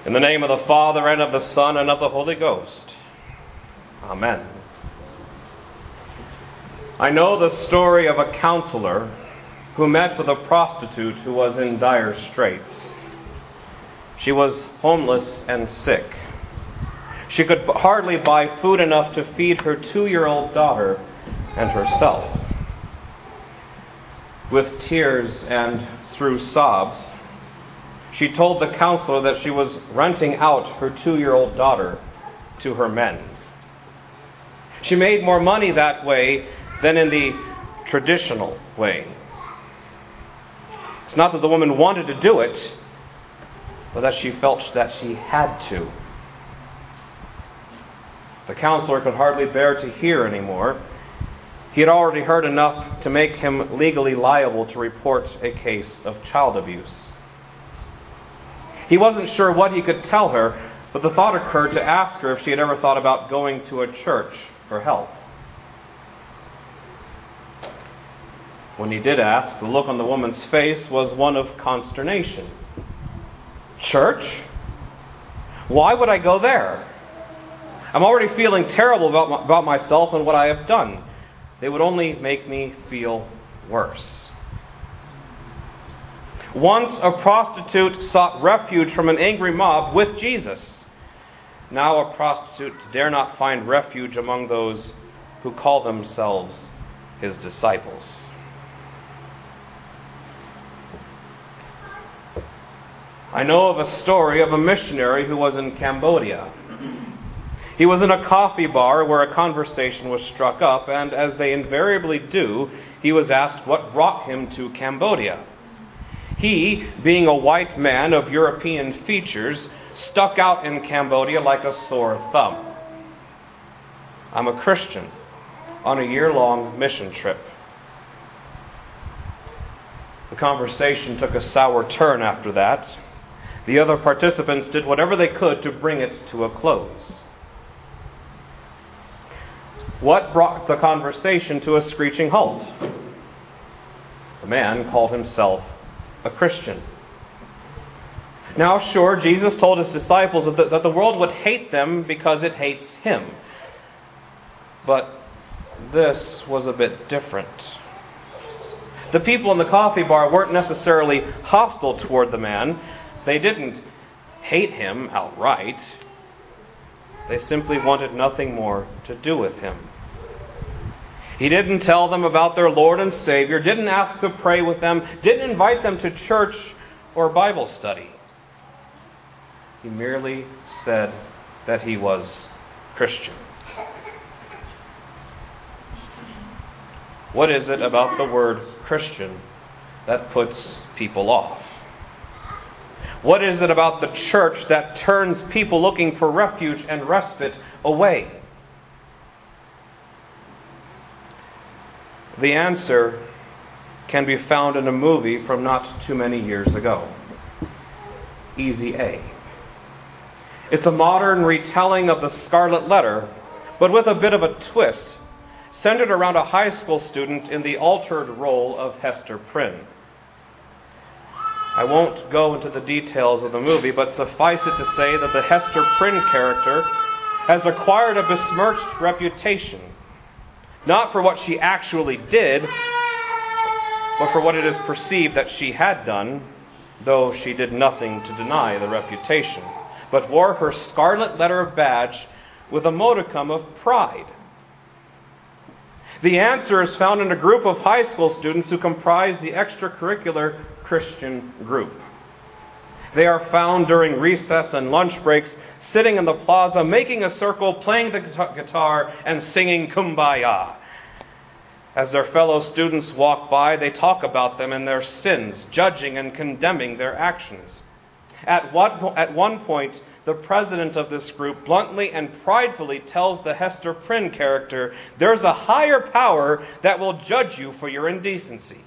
In the name of the Father, and of the Son, and of the Holy Ghost. Amen. I know the story of a counselor who met with a prostitute who was in dire straits. She was homeless and sick. She could hardly buy food enough to feed her 2-year-old daughter and herself. With tears and through sobs, she told the counselor that she was renting out her 2-year-old daughter to her men. She made more money that way than in the traditional way. It's not that the woman wanted to do it, but that she felt that she had to. The counselor could hardly bear to hear anymore. He had already heard enough to make him legally liable to report a case of child abuse. He wasn't sure what he could tell her, but the thought occurred to ask her if she had ever thought about going to a church for help. When he did ask, the look on the woman's face was one of consternation. Church? Why would I go there? I'm already feeling terrible about myself and what I have done. They would only make me feel worse. Once a prostitute sought refuge from an angry mob with Jesus. Now a prostitute dare not find refuge among those who call themselves his disciples. I know of a story of a missionary who was in Cambodia. He was in a coffee bar where a conversation was struck up, and as they invariably do, he was asked what brought him to Cambodia. He, being a white man of European features, stuck out in Cambodia like a sore thumb. I'm a Christian on a year-long mission trip. The conversation took a sour turn after that. The other participants did whatever they could to bring it to a close. What brought the conversation to a screeching halt? The man called himself a Christian. Now, sure, Jesus told his disciples that the world would hate them because it hates him. But this was a bit different. The people in the coffee bar weren't necessarily hostile toward the man. They didn't hate him outright. They simply wanted nothing more to do with him. He didn't tell them about their Lord and Savior, didn't ask to pray with them, didn't invite them to church or Bible study. He merely said that he was Christian. What is it about the word Christian that puts people off? What is it about the church that turns people looking for refuge and respite away? The answer can be found in a movie from not too many years ago, Easy A. It's a modern retelling of the Scarlet Letter, but with a bit of a twist, centered around a high school student in the altered role of Hester Prynne. I won't go into the details of the movie, but suffice it to say that the Hester Prynne character has acquired a besmirched reputation, not for what she actually did, but for what it is perceived that she had done, though she did nothing to deny the reputation, but wore her Scarlet Letter badge with a modicum of pride. The answer is found in a group of high school students who comprise the extracurricular Christian group. They are found during recess and lunch breaks, sitting in the plaza, making a circle, playing the guitar, and singing Kumbaya. As their fellow students walk by, they talk about them and their sins, judging and condemning their actions. At one point, the president of this group bluntly and pridefully tells the Hester Prynne character, "There's a higher power that will judge you for your indecency."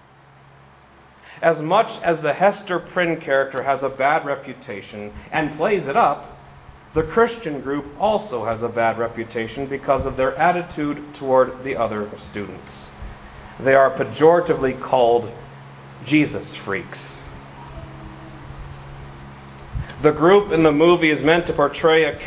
As much as the Hester Prynne character has a bad reputation and plays it up, the Christian group also has a bad reputation because of their attitude toward the other students. They are pejoratively called Jesus freaks. The group in the movie is meant to portray a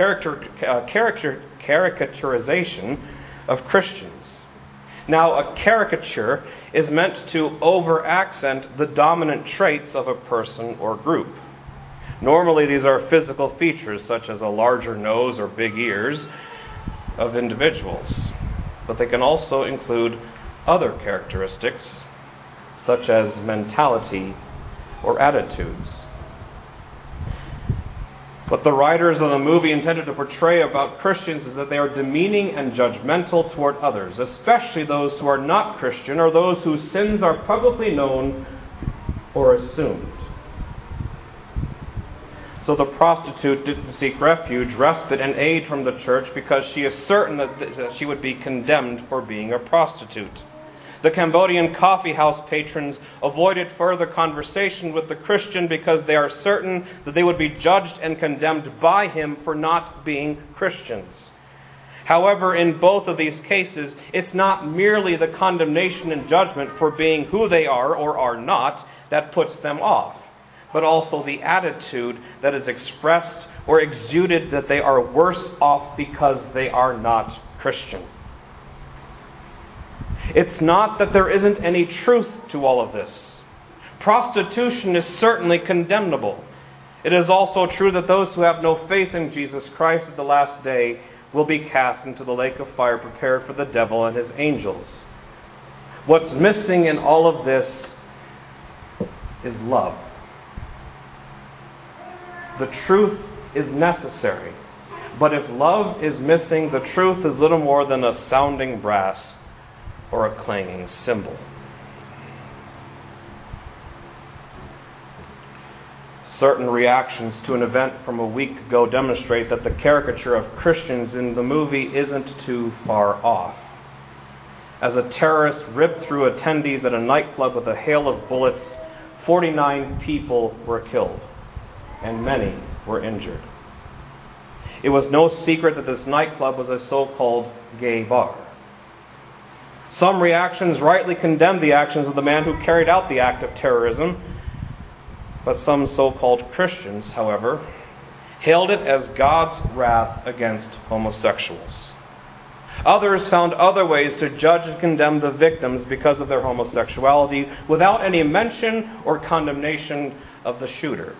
caricaturization of Christians. Now, a caricature is meant to over-accent the dominant traits of a person or group. Normally, these are physical features such as a larger nose or big ears of individuals, but they can also include other characteristics such as mentality or attitudes. What the writers of the movie intended to portray about Christians is that they are demeaning and judgmental toward others, especially those who are not Christian or those whose sins are publicly known or assumed. So the prostitute didn't seek refuge, respite, and aid from the church because she is certain that she would be condemned for being a prostitute. The Cambodian coffee house patrons avoided further conversation with the Christian because they are certain that they would be judged and condemned by him for not being Christians. However, in both of these cases, it's not merely the condemnation and judgment for being who they are or are not that puts them off, but also the attitude that is expressed or exuded that they are worse off because they are not Christian. It's not that there isn't any truth to all of this. Prostitution is certainly condemnable. It is also true that those who have no faith in Jesus Christ at the last day will be cast into the lake of fire prepared for the devil and his angels. What's missing in all of this is love. The truth is necessary, but if love is missing, the truth is little more than a sounding brass or a clanging cymbal. Certain reactions to an event from a week ago demonstrate that the caricature of Christians in the movie isn't too far off. As a terrorist ripped through attendees at a nightclub with a hail of bullets, 49 people were killed, and many were injured. It was no secret that this nightclub was a so-called gay bar. Some reactions rightly condemned the actions of the man who carried out the act of terrorism, but some so-called Christians, however, hailed it as God's wrath against homosexuals. Others found other ways to judge and condemn the victims because of their homosexuality without any mention or condemnation of the shooter.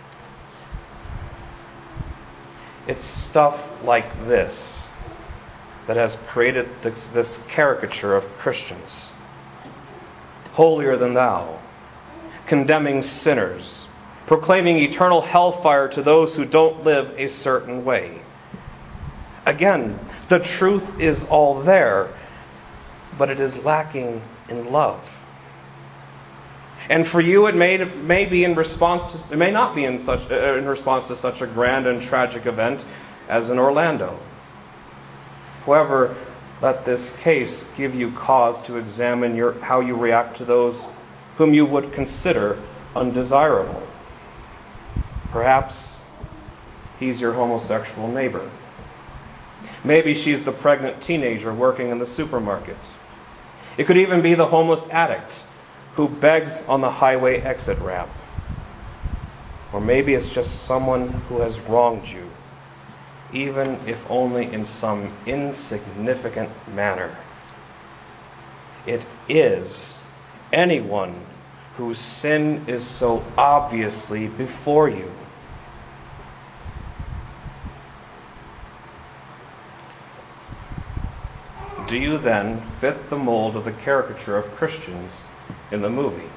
It's stuff like this that has created this caricature of Christians. Holier than thou, condemning sinners, proclaiming eternal hellfire to those who don't live a certain way. Again, the truth is all there, but it is lacking in love. And for you, it may be in response to, it may not be in response to such a grand and tragic event as in Orlando. However, let this case give you cause to examine how you react to those whom you would consider undesirable. Perhaps he's your homosexual neighbor. Maybe she's the pregnant teenager working in the supermarket. It could even be the homeless addict who begs on the highway exit ramp. Or maybe it's just someone who has wronged you, even if only in some insignificant manner. It is anyone whose sin is so obviously before you. Do you then fit the mold of the caricature of Christians in the movie?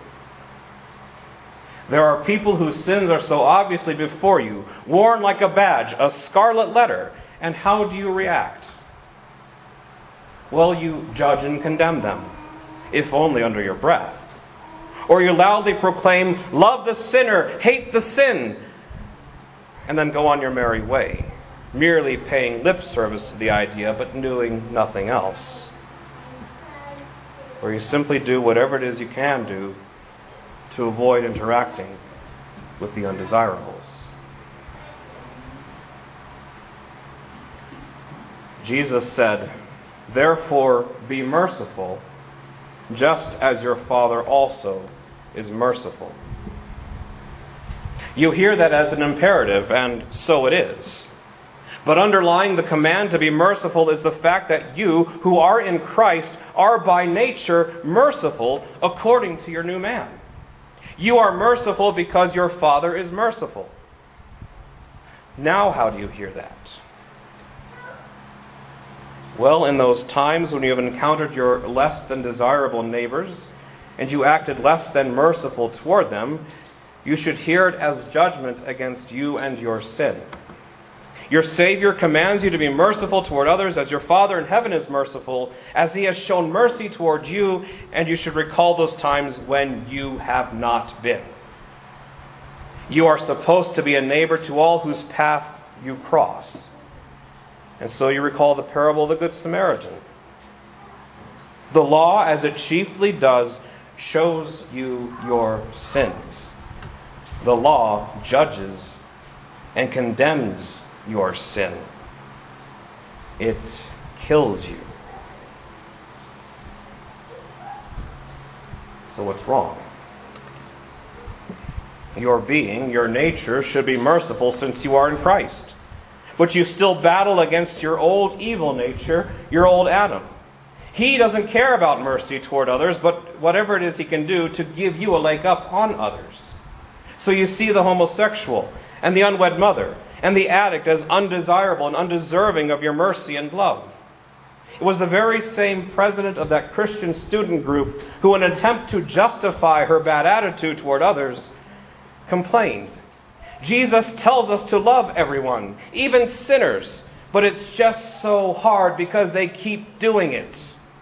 There are people whose sins are so obviously before you, worn like a badge, a scarlet letter. And how do you react? Well, you judge and condemn them, if only under your breath. Or you loudly proclaim, love the sinner, hate the sin, and then go on your merry way, merely paying lip service to the idea but doing nothing else. Or you simply do whatever it is you can do to avoid interacting with the undesirables. Jesus said, "Therefore be merciful, just as your Father also is merciful." You hear that as an imperative, and so it is. But underlying the command to be merciful is the fact that you, who are in Christ, are by nature merciful according to your new man. You are merciful because your Father is merciful. Now, how do you hear that? Well, in those times when you have encountered your less than desirable neighbors, and you acted less than merciful toward them, you should hear it as judgment against you and your sin. Your Savior commands you to be merciful toward others as your Father in heaven is merciful, as He has shown mercy toward you, and you should recall those times when you have not been. You are supposed to be a neighbor to all whose path you cross. And so you recall the parable of the Good Samaritan. The law, as it chiefly does, shows you your sins. The law judges and condemns your sin. It kills you. So what's wrong? Your being, your nature, should be merciful since you are in Christ. But you still battle against your old evil nature, your old Adam. He doesn't care about mercy toward others, but whatever it is he can do to give you a leg up on others. So you see the homosexual and the unwed mother and the addict as undesirable and undeserving of your mercy and love. It was the very same president of that Christian student group who, in an attempt to justify her bad attitude toward others, complained. Jesus tells us to love everyone, even sinners, but it's just so hard because they keep doing it.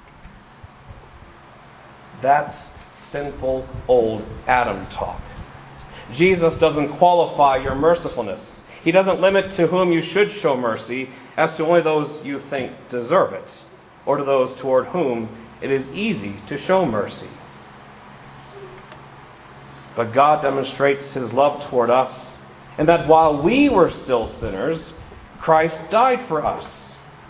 That's sinful old Adam talk. Jesus doesn't qualify your mercifulness. He doesn't limit to whom you should show mercy as to only those you think deserve it, or to those toward whom it is easy to show mercy. But God demonstrates His love toward us, and that while we were still sinners, Christ died for us.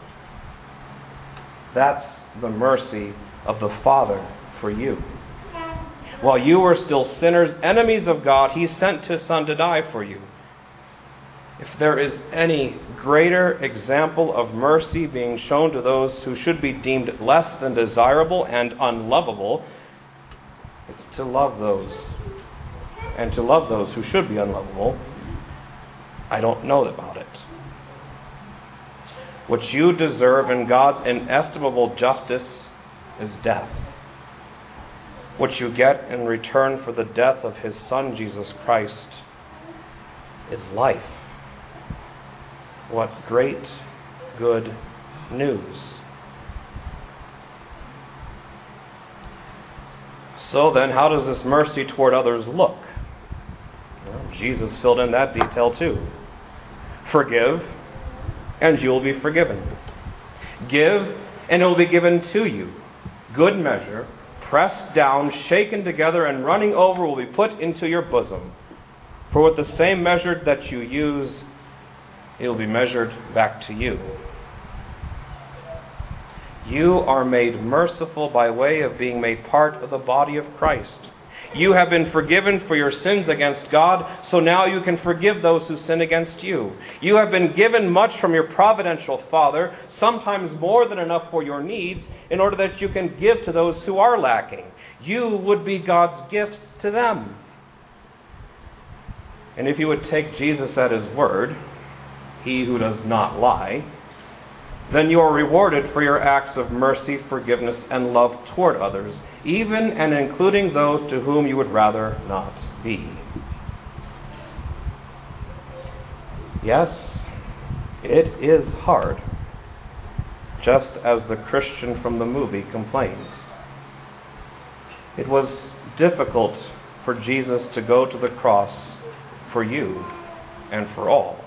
That's the mercy of the Father for you. While you were still sinners, enemies of God, He sent His Son to die for you. If there is any greater example of mercy being shown to those who should be deemed less than desirable and unlovable, it's to love those. And to love those who should be unlovable. I don't know about it. What you deserve in God's inestimable justice is death. What you get in return for the death of His Son, Jesus Christ, is life. What great, good news. So then, how does this mercy toward others look? Well, Jesus filled in that detail too. Forgive, and you will be forgiven. Give, and it will be given to you. Good measure, pressed down, shaken together, and running over will be put into your bosom. For with the same measure that you use, it will be measured back to you. You are made merciful by way of being made part of the body of Christ. You have been forgiven for your sins against God, so now you can forgive those who sin against you. You have been given much from your providential Father, sometimes more than enough for your needs, in order that you can give to those who are lacking. You would be God's gifts to them. And if you would take Jesus at His word, He who does not lie, then you are rewarded for your acts of mercy, forgiveness, and love toward others, even and including those to whom you would rather not be. Yes, it is hard, just as the Christian from the movie complains. It was difficult for Jesus to go to the cross for you and for all.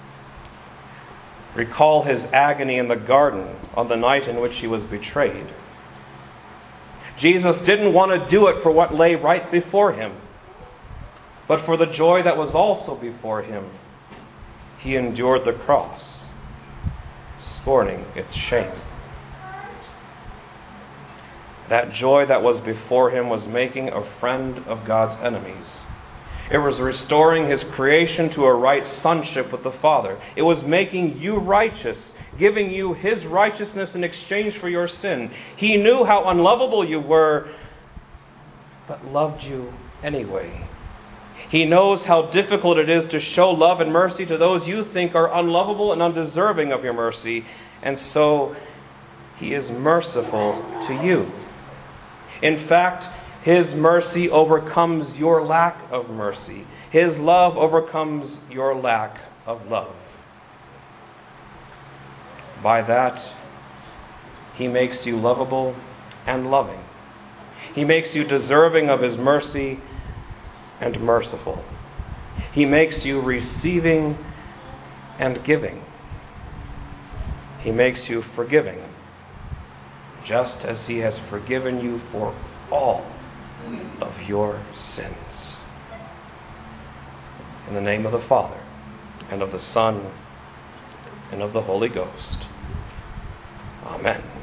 Recall His agony in the garden on the night in which He was betrayed. Jesus didn't want to do it for what lay right before Him, but for the joy that was also before Him. He endured the cross, scorning its shame. That joy that was before Him was making a friend of God's enemies. It was restoring His creation to a right sonship with the Father. It was making you righteous, giving you His righteousness in exchange for your sin. He knew how unlovable you were, but loved you anyway. He knows how difficult it is to show love and mercy to those you think are unlovable and undeserving of your mercy, and so He is merciful to you. In fact, His mercy overcomes your lack of mercy. His love overcomes your lack of love. By that, He makes you lovable and loving. He makes you deserving of His mercy and merciful. He makes you receiving and giving. He makes you forgiving, just as He has forgiven you for all of your sins. In the name of the Father, and of the Son, and of the Holy Ghost. Amen.